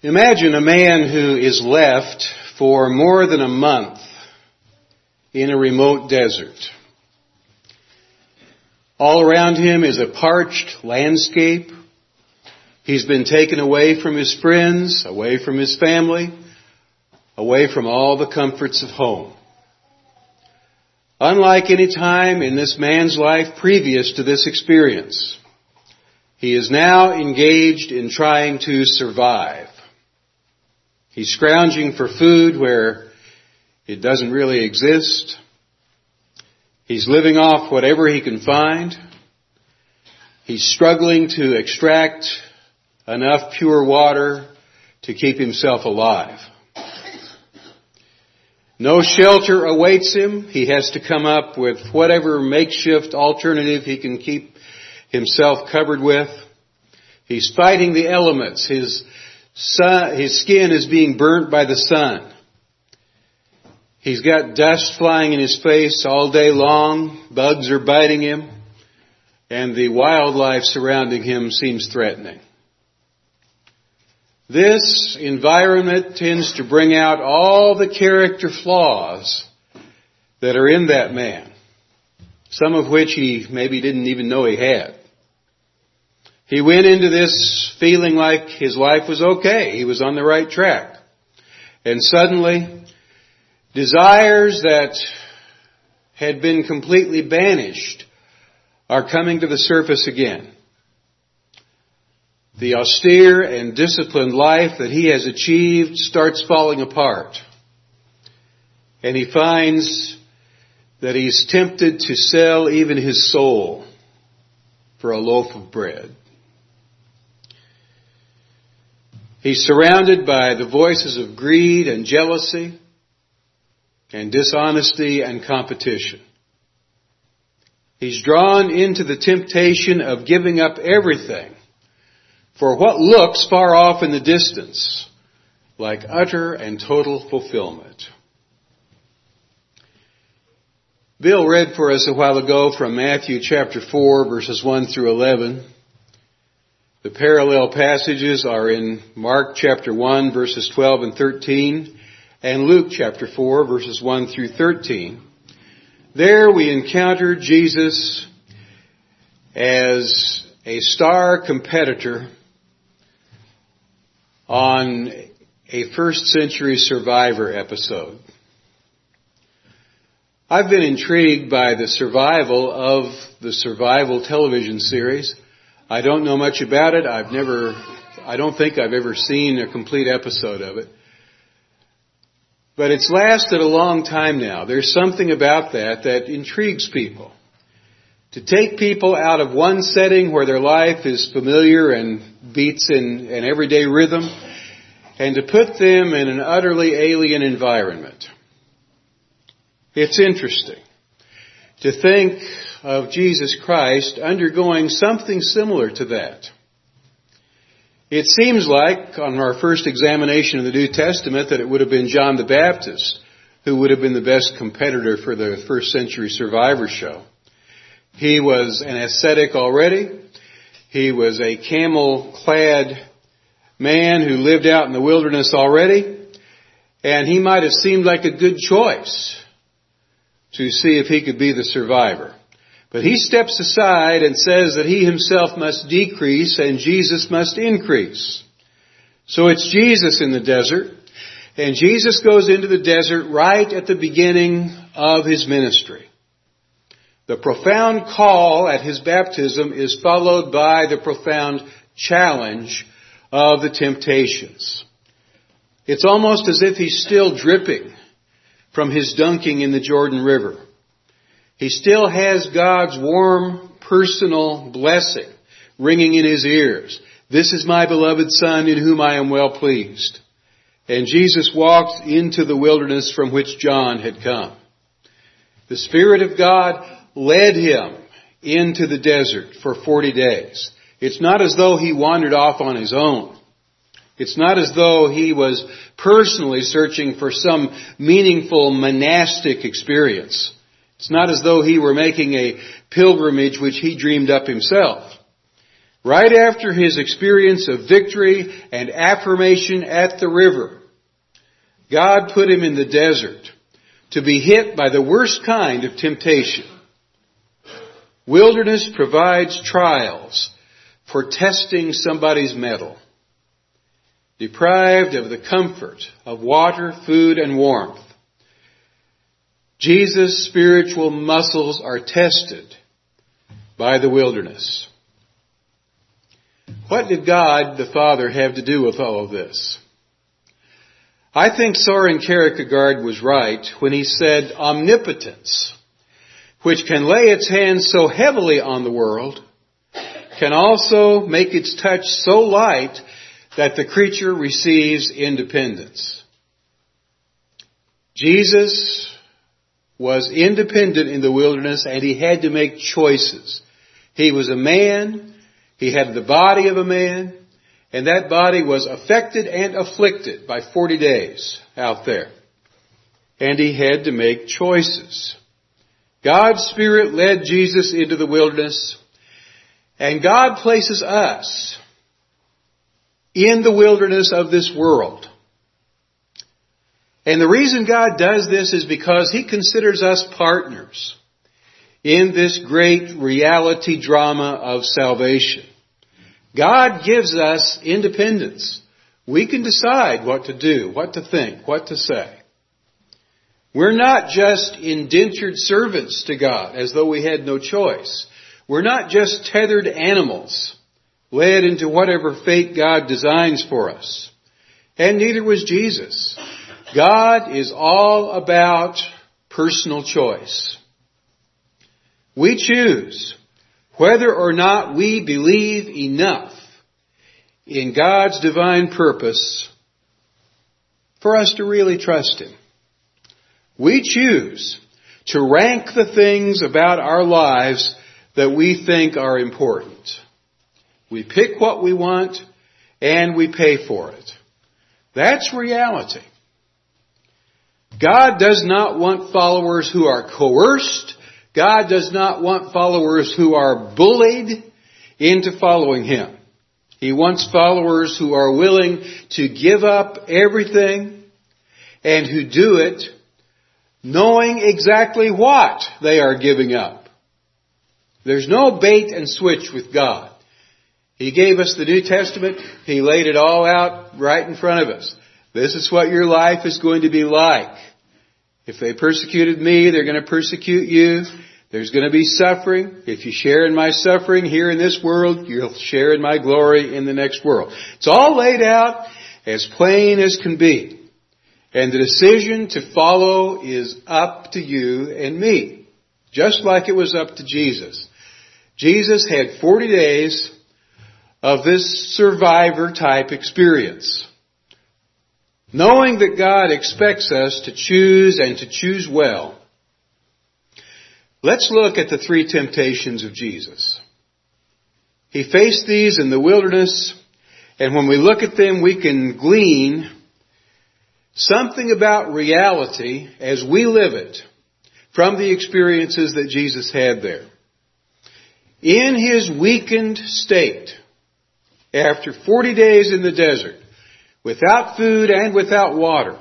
Imagine a man who is left for more than a month in a remote desert. All around him is a parched landscape. He's been taken away from his friends, away from his family, away from all the comforts of home. Unlike any time in this man's life previous to this experience, he is now engaged in trying to survive. He's scrounging for food where it doesn't really exist. He's living off whatever he can find. He's struggling to extract enough pure water to keep himself alive. No shelter awaits him. He has to come up with whatever makeshift alternative he can keep himself covered with. He's fighting the elements. His skin is being burnt by the sun. He's got dust flying in his face all day long. Bugs are biting him. And the wildlife surrounding him seems threatening. This environment tends to bring out all the character flaws that are in that man, some of which he maybe didn't even know he had. He went into this feeling like his life was okay. He was on the right track. And suddenly, desires that had been completely banished are coming to the surface again. The austere and disciplined life that he has achieved starts falling apart. And he finds that he's tempted to sell even his soul for a loaf of bread. He's surrounded by the voices of greed and jealousy and dishonesty and competition. He's drawn into the temptation of giving up everything for what looks far off in the distance like utter and total fulfillment. Bill read for us a while ago from Matthew chapter 4, verses 1 through 11. The parallel passages are in Mark chapter 1, verses 12 and 13, and Luke chapter 4, verses 1 through 13. There we encounter Jesus as a star competitor on a first century Survivor episode. I've been intrigued by the survival of the Survival television series. I don't know much about it. I don't think I've ever seen a complete episode of it. But it's lasted a long time now. There's something about that intrigues people. To take people out of one setting where their life is familiar and beats in an everyday rhythm, and to put them in an utterly alien environment. It's interesting to think of Jesus Christ undergoing something similar to that. It seems like, on our first examination of the New Testament, that it would have been John the Baptist who would have been the best competitor for the first century Survivor show. He was an ascetic already. He was a camel-clad man who lived out in the wilderness already. And he might have seemed like a good choice to see if he could be the survivor. But he steps aside and says that he himself must decrease and Jesus must increase. So it's Jesus in the desert. And Jesus goes into the desert right at the beginning of his ministry. The profound call at his baptism is followed by the profound challenge of the temptations. It's almost as if he's still dripping from his dunking in the Jordan River. He still has God's warm, personal blessing ringing in his ears. This is my beloved Son in whom I am well pleased. And Jesus walked into the wilderness from which John had come. The Spirit of God led him into the desert for 40 days. It's not as though he wandered off on his own. It's not as though he was personally searching for some meaningful monastic experience. It's not as though he were making a pilgrimage which he dreamed up himself. Right after his experience of victory and affirmation at the river, God put him in the desert to be hit by the worst kind of temptation. Wilderness provides trials for testing somebody's mettle. Deprived of the comfort of water, food, and warmth, Jesus' spiritual muscles are tested by the wilderness. What did God the Father have to do with all of this? I think Soren Kierkegaard was right when he said omnipotence, which can lay its hands so heavily on the world, can also make its touch so light that the creature receives independence. Jesus was independent in the wilderness, and he had to make choices. He was a man, he had the body of a man, and that body was affected and afflicted by 40 days out there. And he had to make choices. God's Spirit led Jesus into the wilderness, and God places us in the wilderness of this world. And the reason God does this is because He considers us partners in this great reality drama of salvation. God gives us independence. We can decide what to do, what to think, what to say. We're not just indentured servants to God as though we had no choice. We're not just tethered animals led into whatever fate God designs for us. And neither was Jesus. God is all about personal choice. We choose whether or not we believe enough in God's divine purpose for us to really trust Him. We choose to rank the things about our lives that we think are important. We pick what we want and we pay for it. That's reality. God does not want followers who are coerced. God does not want followers who are bullied into following Him. He wants followers who are willing to give up everything and who do it knowing exactly what they are giving up. There's no bait and switch with God. He gave us the New Testament. He laid it all out right in front of us. This is what your life is going to be like. If they persecuted me, they're going to persecute you. There's going to be suffering. If you share in my suffering here in this world, you'll share in my glory in the next world. It's all laid out as plain as can be. And the decision to follow is up to you and me, just like it was up to Jesus. Jesus had 40 days of this survivor type experience. Knowing that God expects us to choose and to choose well. Let's look at the three temptations of Jesus. He faced these in the wilderness, and when we look at them, we can glean something about reality as we live it from the experiences that Jesus had there. In His weakened state, after 40 days in the desert, without food and without water,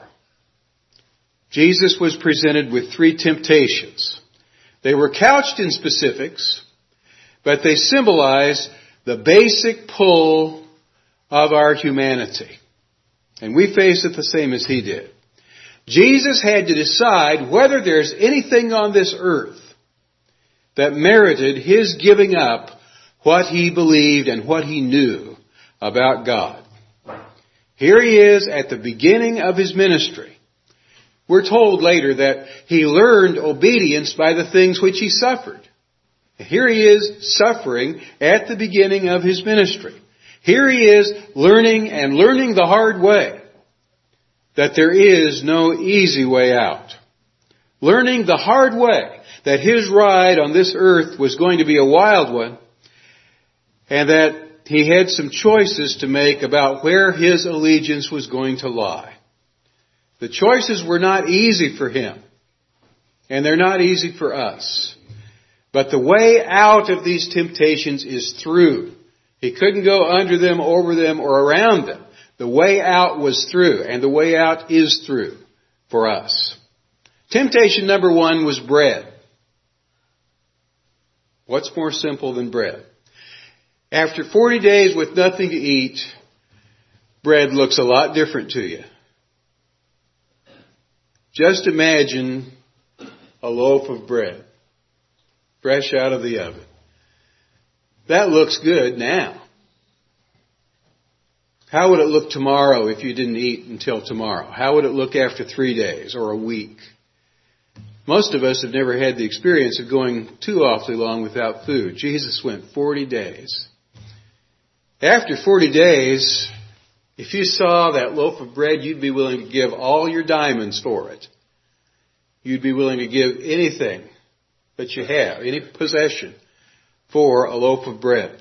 Jesus was presented with three temptations. They were couched in specifics, but they symbolize the basic pull of our humanity. And we face it the same as He did. Jesus had to decide whether there's anything on this earth that merited His giving up what He believed and what He knew about God. Here He is at the beginning of His ministry. We're told later that He learned obedience by the things which He suffered. Here He is suffering at the beginning of His ministry. Here He is learning the hard way, that there is no easy way out. Learning the hard way, that His ride on this earth was going to be a wild one, and that He had some choices to make about where His allegiance was going to lie. The choices were not easy for Him, and they're not easy for us. But the way out of these temptations is through He couldn't go under them, over them, or around them. The way out was through, and the way out is through for us. Temptation number 1 was bread. What's more simple than bread? After 40 days with nothing to eat, bread looks a lot different to you. Just imagine a loaf of bread, fresh out of the oven. That looks good now. How would it look tomorrow if you didn't eat until tomorrow? How would it look after 3 days or a week? Most of us have never had the experience of going too awfully long without food. Jesus went 40 days. After 40 days, if you saw that loaf of bread, you'd be willing to give all your diamonds for it. You'd be willing to give anything that you have, any possession, for a loaf of bread.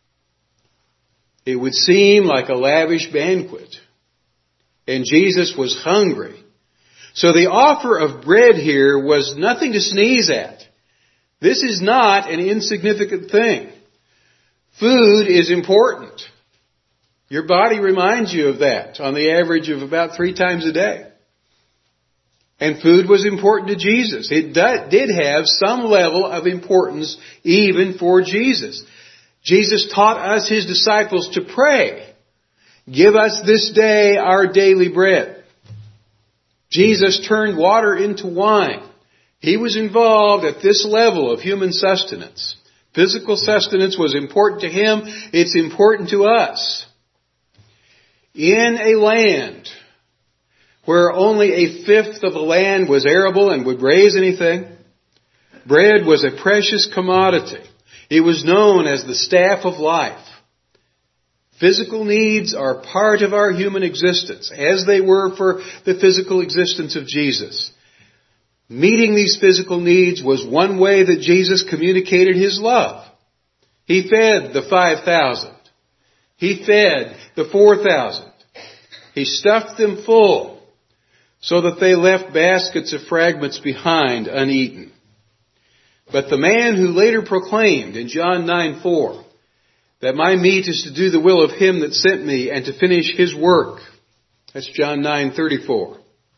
It would seem like a lavish banquet. And Jesus was hungry. So the offer of bread here was nothing to sneeze at. This is not an insignificant thing. Food is important. Your body reminds you of that on the average of about 3 times a day. And food was important to Jesus. It did have some level of importance even for Jesus. Jesus taught us, His disciples, to pray. Give us this day our daily bread. Jesus turned water into wine. He was involved at this level of human sustenance. Physical sustenance was important to Him. It's important to us. In a land where only 1/5 of the land was arable and would raise anything, bread was a precious commodity. It was known as the staff of life. Physical needs are part of our human existence, as they were for the physical existence of Jesus. Meeting these physical needs was one way that Jesus communicated His love. He fed the 5,000. He fed the 4,000. He stuffed them full so that they left baskets of fragments behind uneaten. But the man who later proclaimed in John 9:4 that my meat is to do the will of Him that sent me and to finish His work. That's John 9:34.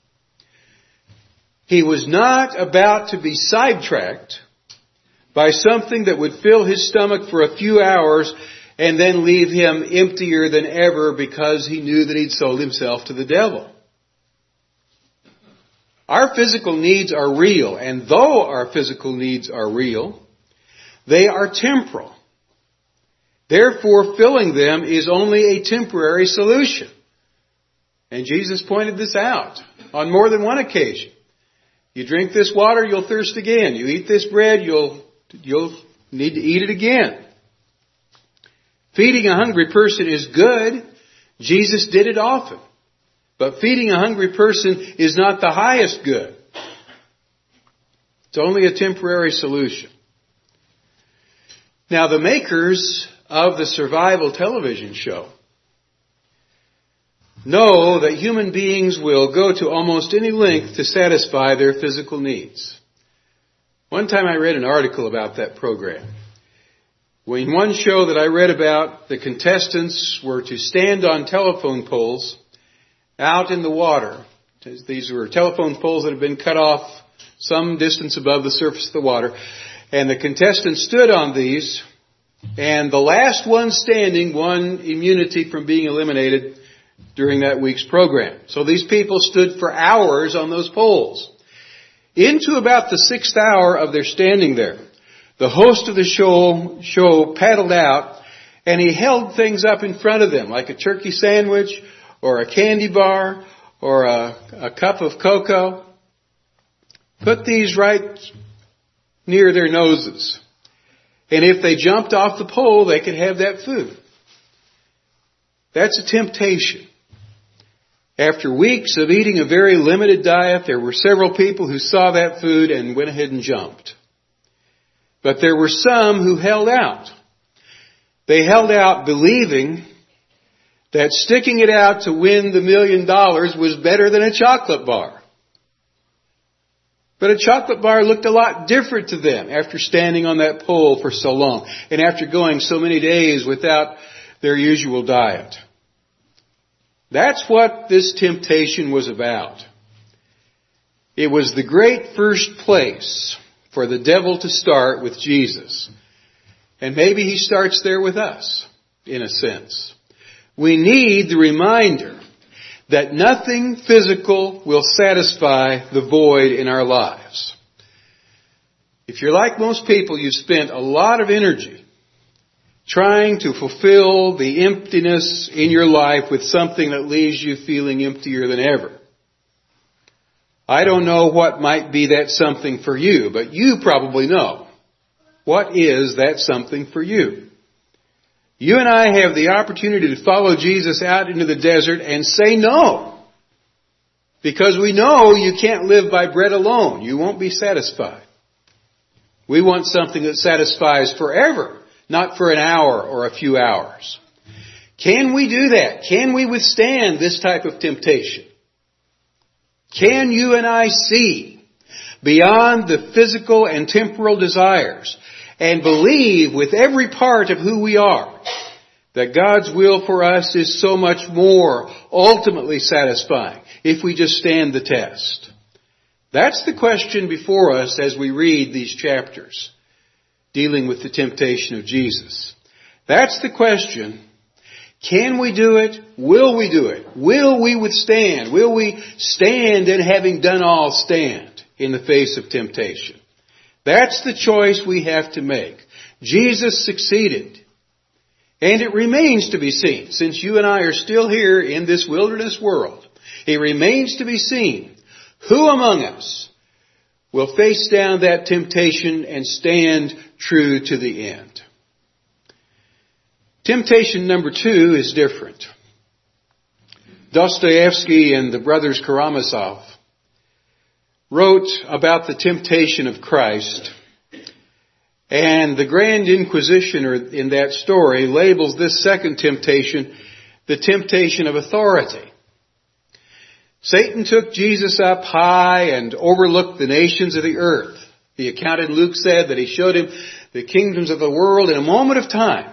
He was not about to be sidetracked by something that would fill his stomach for a few hours and then leave him emptier than ever because he knew that he'd sold himself to the devil. Our physical needs are real, and though our physical needs are real, they are temporal. Therefore, filling them is only a temporary solution. And Jesus pointed this out on more than one occasion. You drink this water, you'll thirst again. You eat this bread, you'll need to eat it again. Feeding a hungry person is good. Jesus did it often. But feeding a hungry person is not the highest good. It's only a temporary solution. Now, the makers of the survival television show know that human beings will go to almost any length to satisfy their physical needs. One time I read an article about that program. In one show that I read about, the contestants were to stand on telephone poles out in the water. These were telephone poles that had been cut off some distance above the surface of the water. And the contestants stood on these, and the last one standing won immunity from being eliminated during that week's program. So these people stood for hours on those poles. Into about the 6th hour of their standing there, the host of the show paddled out, and he held things up in front of them, like a turkey sandwich, or a candy bar, or a cup of cocoa. Put these right near their noses. And if they jumped off the pole, they could have that food. That's a temptation. After weeks of eating a very limited diet, there were several people who saw that food and went ahead and jumped. But there were some who held out. They held out believing that sticking it out to win the $1 million was better than a chocolate bar. But a chocolate bar looked a lot different to them after standing on that pole for so long and after going so many days without their usual diet. That's what this temptation was about. It was the great first place for the devil to start with Jesus. And maybe he starts there with us, in a sense. We need the reminder that nothing physical will satisfy the void in our lives. If you're like most people, you've spent a lot of energy trying to fulfill the emptiness in your life with something that leaves you feeling emptier than ever. I don't know what might be that something for you, but you probably know. What is that something for you? You and I have the opportunity to follow Jesus out into the desert and say no. Because we know you can't live by bread alone. You won't be satisfied. We want something that satisfies forever, not for an hour or a few hours. Can we do that? Can we withstand this type of temptation? Can you and I see beyond the physical and temporal desires and believe with every part of who we are that God's will for us is so much more ultimately satisfying if we just stand the test? That's the question before us as we read these chapters dealing with the temptation of Jesus. That's the question. Can we do it? Will we do it? Will we withstand? Will we stand and having done all stand in the face of temptation? That's the choice we have to make. Jesus succeeded. And it remains to be seen, since you and I are still here in this wilderness world, it remains to be seen who among us will face down that temptation and stand true to the end. Temptation number 2 is different. Dostoevsky and the brothers Karamazov wrote about the temptation of Christ, and the Grand Inquisitioner in that story labels this second temptation the temptation of authority. Satan took Jesus up high and overlooked the nations of the earth. The account in Luke said that he showed him the kingdoms of the world in a moment of time.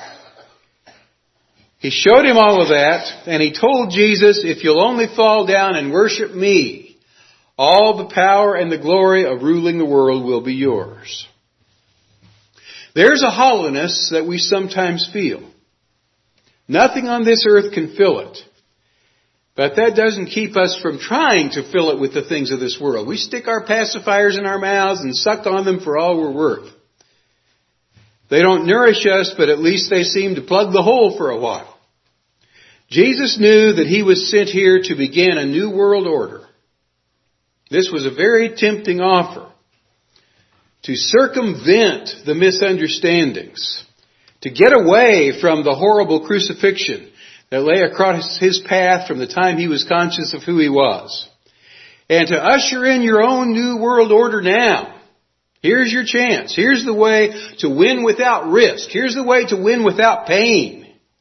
He showed him all of that, and he told Jesus, if you'll only fall down and worship me, all the power and the glory of ruling the world will be yours. There's a hollowness that we sometimes feel. Nothing on this earth can fill it. But that doesn't keep us from trying to fill it with the things of this world. We stick our pacifiers in our mouths and suck on them for all we're worth. They don't nourish us, but at least they seem to plug the hole for a while. Jesus knew that he was sent here to begin a new world order. This was a very tempting offer to circumvent the misunderstandings, to get away from the horrible crucifixion that lay across his path from the time he was conscious of who he was, and to usher in your own new world order now. Here's your chance. Here's the way to win without risk. Here's the way to win without pain.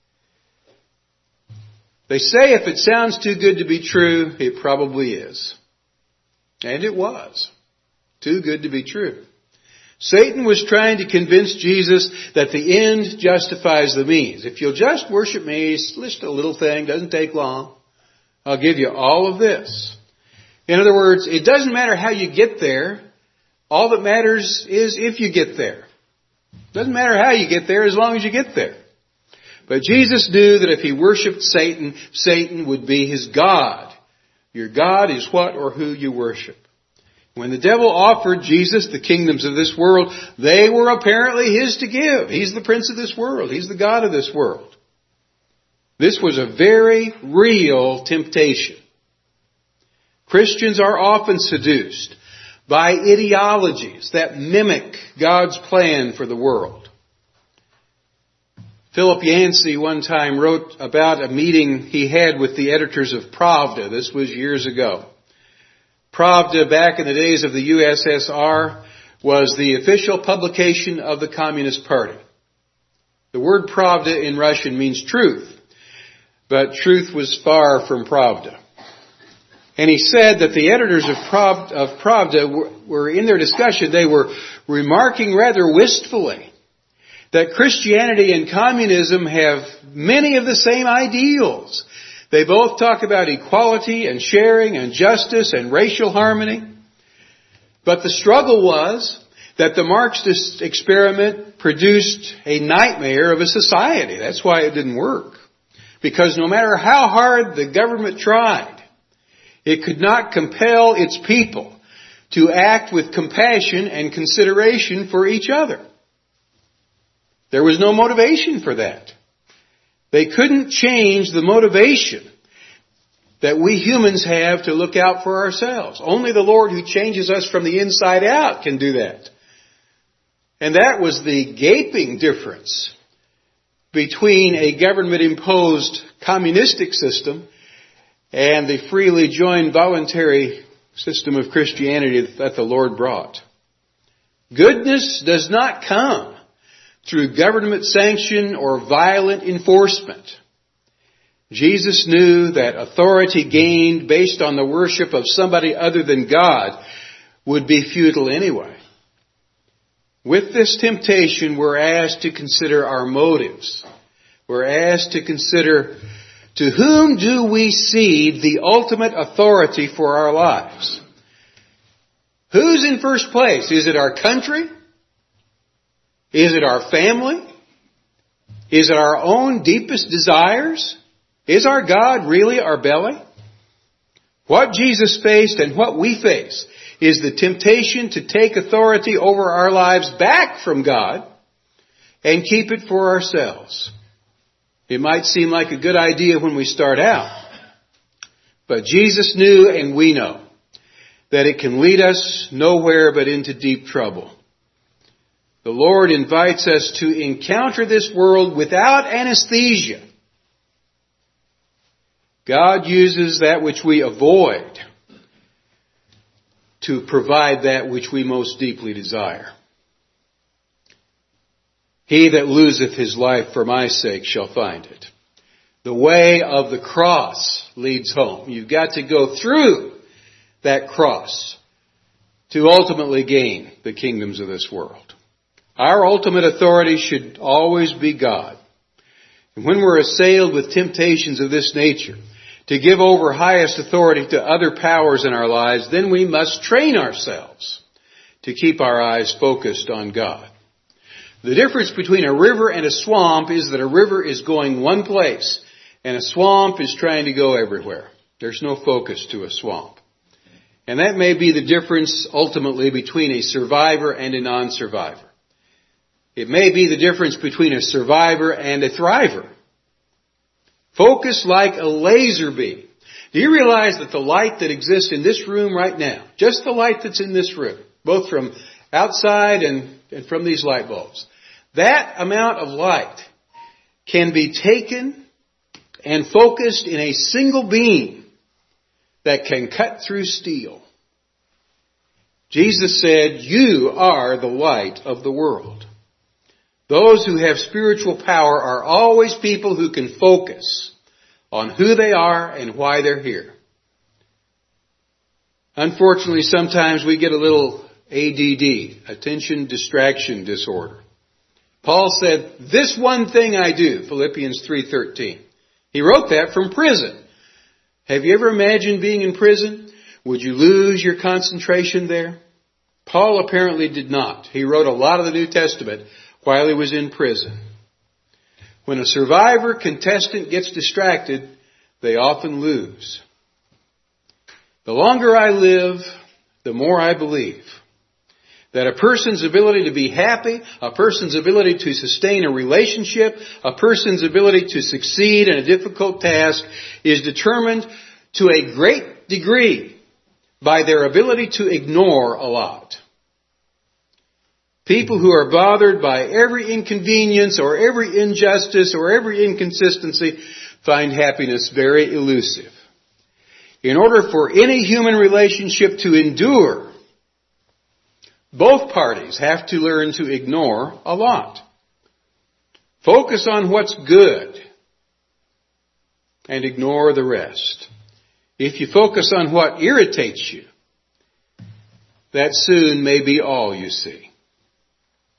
They say if it sounds too good to be true, it probably is. And it was. Too good to be true. Satan was trying to convince Jesus that the end justifies the means. If you'll just worship me, it's just a little thing, doesn't take long, I'll give you all of this. In other words, it doesn't matter how you get there. All that matters is if you get there. Doesn't matter how you get there as long as you get there. But Jesus knew that if he worshipped Satan, Satan would be his God. Your God is what or who you worship. When the devil offered Jesus the kingdoms of this world, they were apparently his to give. He's the prince of this world. He's the God of this world. This was a very real temptation. Christians are often seduced by ideologies that mimic God's plan for the world. Philip Yancey one time wrote about a meeting he had with the editors of Pravda. This was years ago. Pravda, back in the days of the USSR, was the official publication of the Communist Party. The word Pravda in Russian means truth, but truth was far from Pravda. And he said that the editors of Pravda were in their discussion, they were remarking rather wistfully that Christianity and communism have many of the same ideals. They both talk about equality and sharing and justice and racial harmony. But the struggle was that the Marxist experiment produced a nightmare of a society. That's why it didn't work. Because no matter how hard the government tried, it could not compel its people to act with compassion and consideration for each other. There was no motivation for that. They couldn't change the motivation that we humans have to look out for ourselves. Only the Lord who changes us from the inside out can do that. And that was the gaping difference between a government-imposed communistic system and the freely joined voluntary system of Christianity that the Lord brought. Goodness does not come through government sanction or violent enforcement. Jesus knew that authority gained based on the worship of somebody other than God would be futile anyway. With this temptation, we're asked to consider our motives. We're asked to consider, to whom do we cede the ultimate authority for our lives? Who's in first place? Is it our country? Is it our family? Is it our own deepest desires? Is our God really our belly? What Jesus faced and what we face is the temptation to take authority over our lives back from God and keep it for ourselves. It might seem like a good idea when we start out, but Jesus knew and we know that it can lead us nowhere but into deep trouble. The Lord invites us to encounter this world without anesthesia. God uses that which we avoid to provide that which we most deeply desire. He that loseth his life for my sake shall find it. The way of the cross leads home. You've got to go through that cross to ultimately gain the kingdoms of this world. Our ultimate authority should always be God. And when we're assailed with temptations of this nature, to give over highest authority to other powers in our lives, then we must train ourselves to keep our eyes focused on God. The difference between a river and a swamp is that a river is going one place and a swamp is trying to go everywhere. There's no focus to a swamp. And that may be the difference ultimately between a survivor and a non-survivor. It may be the difference between a survivor and a thriver. Focus like a laser beam. Do you realize that the light that exists in this room right now, just the light that's in this room, both from outside and from these light bulbs, that amount of light can be taken and focused in a single beam that can cut through steel. Jesus said, "You are the light of the world." Those who have spiritual power are always people who can focus on who they are and why they're here. Unfortunately, sometimes we get a little ADD, attention distraction disorder. Paul said, "This one thing I do," Philippians 3:13. He wrote that from prison. Have you ever imagined being in prison? Would you lose your concentration there? Paul apparently did not. He wrote a lot of the New Testament while he was in prison. When a survivor contestant gets distracted, they often lose. The longer I live, the more I believe that a person's ability to be happy, a person's ability to sustain a relationship, a person's ability to succeed in a difficult task is determined to a great degree by their ability to ignore a lot. People who are bothered by every inconvenience or every injustice or every inconsistency find happiness very elusive. In order for any human relationship to endure, both parties have to learn to ignore a lot. Focus on what's good and ignore the rest. If you focus on what irritates you, that soon may be all you see.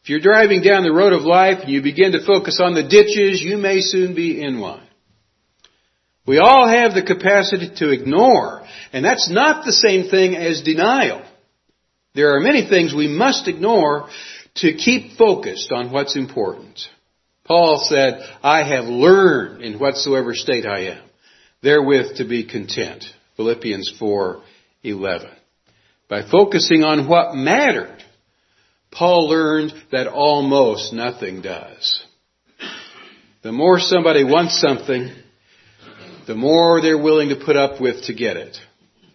If you're driving down the road of life and you begin to focus on the ditches, you may soon be in one. We all have the capacity to ignore, and that's not the same thing as denial. There are many things we must ignore to keep focused on what's important. Paul said, I have learned in whatsoever state I am, therewith to be content. Philippians 4:11. By focusing on what mattered, Paul learned that almost nothing does. The more somebody wants something, the more they're willing to put up with to get it.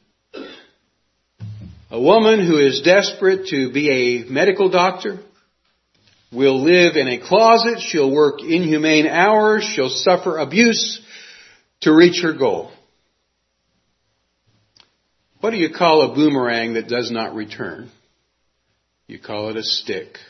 A woman who is desperate to be a medical doctor will live in a closet. She'll work inhumane hours. She'll suffer abuse to reach her goal. What do you call a boomerang that does not return? You call it a stick.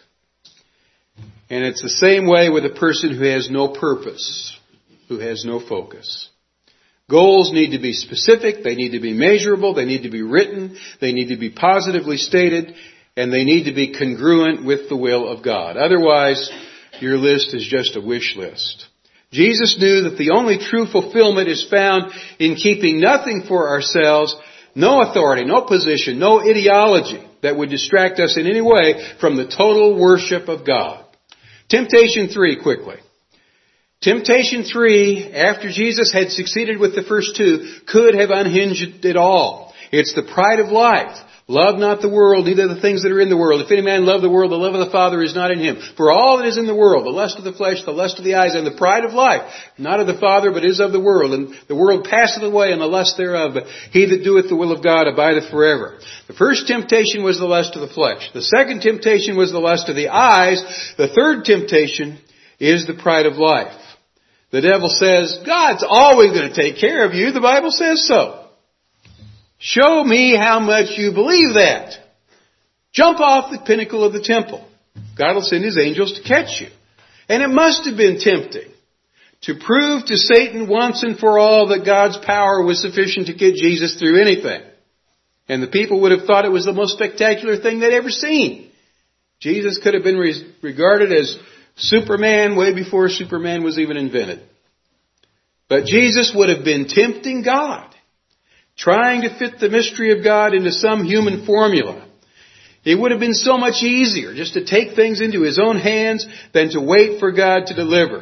And it's the same way with a person who has no purpose, who has no focus. Goals need to be specific, they need to be measurable, they need to be written, they need to be positively stated, and they need to be congruent with the will of God. Otherwise, your list is just a wish list. Jesus knew that the only true fulfillment is found in keeping nothing for ourselves, no authority, no position, no ideology that would distract us in any way from the total worship of God. Temptation 3, quickly. Temptation 3, after Jesus had succeeded with the first two, could have unhinged it all. It's the pride of life. Love not the world, neither the things that are in the world. If any man love the world, the love of the Father is not in him. For all that is in the world, the lust of the flesh, the lust of the eyes, and the pride of life, not of the Father, but is of the world. And the world passeth away, and the lust thereof. But he that doeth the will of God abideth forever. The first temptation was the lust of the flesh. The second temptation was the lust of the eyes. The third temptation is the pride of life. The devil says, God's always going to take care of you. The Bible says so. Show me how much you believe that. Jump off the pinnacle of the temple. God will send His angels to catch you. And it must have been tempting to prove to Satan once and for all that God's power was sufficient to get Jesus through anything. And the people would have thought it was the most spectacular thing they'd ever seen. Jesus could have been regarded as Superman way before Superman was even invented. But Jesus would have been tempting God, trying to fit the mystery of God into some human formula. It would have been so much easier just to take things into His own hands than to wait for God to deliver.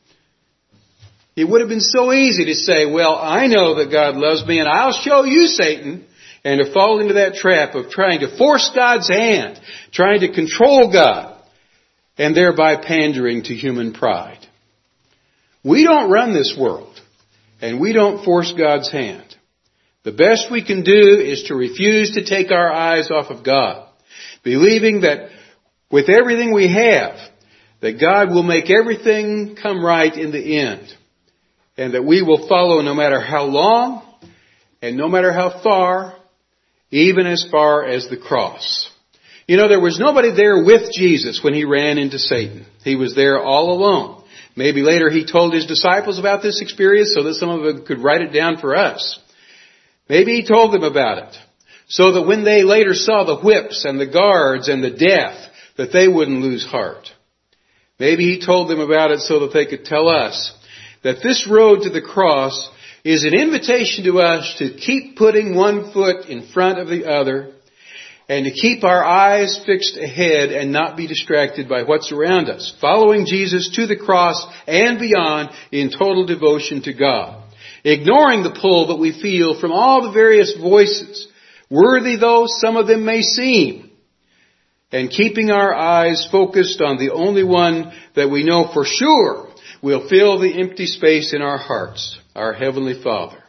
It would have been so easy to say, well, I know that God loves me and I'll show you, Satan, and to fall into that trap of trying to force God's hand, trying to control God, and thereby pandering to human pride. We don't run this world, and we don't force God's hand. The best we can do is to refuse to take our eyes off of God, believing that with everything we have, that God will make everything come right in the end, and that we will follow no matter how long and no matter how far, even as far as the cross. You know, there was nobody there with Jesus when He ran into Satan. He was there all alone. Maybe later He told His disciples about this experience so that some of them could write it down for us. Maybe He told them about it so that when they later saw the whips and the guards and the death, that they wouldn't lose heart. Maybe He told them about it so that they could tell us that this road to the cross is an invitation to us to keep putting one foot in front of the other and to keep our eyes fixed ahead and not be distracted by what's around us, following Jesus to the cross and beyond in total devotion to God. Ignoring the pull that we feel from all the various voices, worthy though some of them may seem, and keeping our eyes focused on the only one that we know for sure will fill the empty space in our hearts, our Heavenly Father.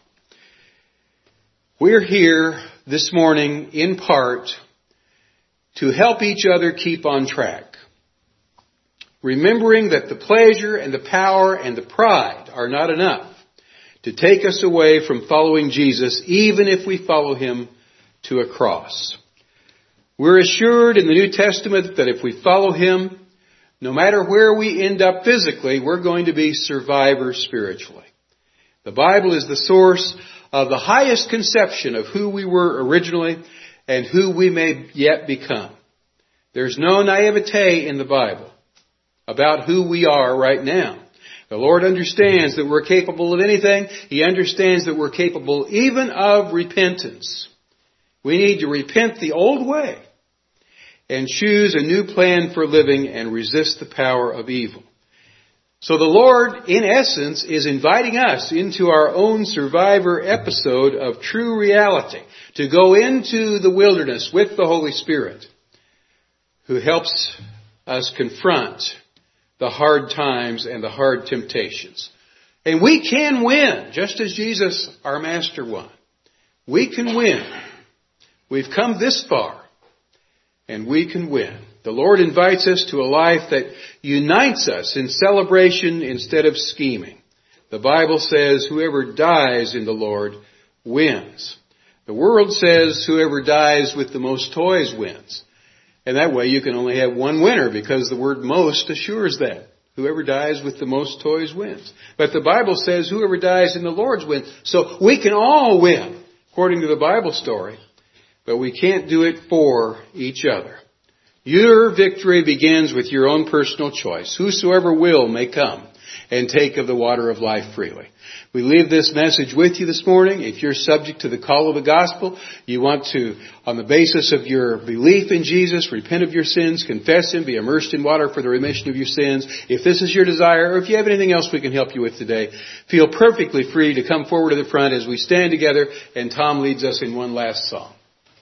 We're here this morning in part to help each other keep on track, remembering that the pleasure and the power and the pride are not enough to take us away from following Jesus, even if we follow Him to a cross. We're assured in the New Testament that if we follow Him, no matter where we end up physically, we're going to be survivors spiritually. The Bible is the source of the highest conception of who we were originally and who we may yet become. There's no naivete in the Bible about who we are right now. The Lord understands that we're capable of anything. He understands that we're capable even of repentance. We need to repent the old way and choose a new plan for living and resist the power of evil. So the Lord, in essence, is inviting us into our own survivor episode of true reality, to go into the wilderness with the Holy Spirit, who helps us confront the hard times and the hard temptations. And we can win, just as Jesus, our Master, won. We can win. We've come this far, and we can win. The Lord invites us to a life that unites us in celebration instead of scheming. The Bible says whoever dies in the Lord wins. The world says whoever dies with the most toys wins. And that way you can only have one winner, because the word most assures that. Whoever dies with the most toys wins. But the Bible says whoever dies in the Lord's wins. So we can all win, according to the Bible story. But we can't do it for each other. Your victory begins with your own personal choice. Whosoever will may come and take of the water of life freely. We leave this message with you this morning. If you're subject to the call of the gospel, you want to, on the basis of your belief in Jesus, repent of your sins, confess Him, be immersed in water for the remission of your sins. If this is your desire, or if you have anything else we can help you with today, feel perfectly free to come forward to the front as we stand together and Tom leads us in one last song.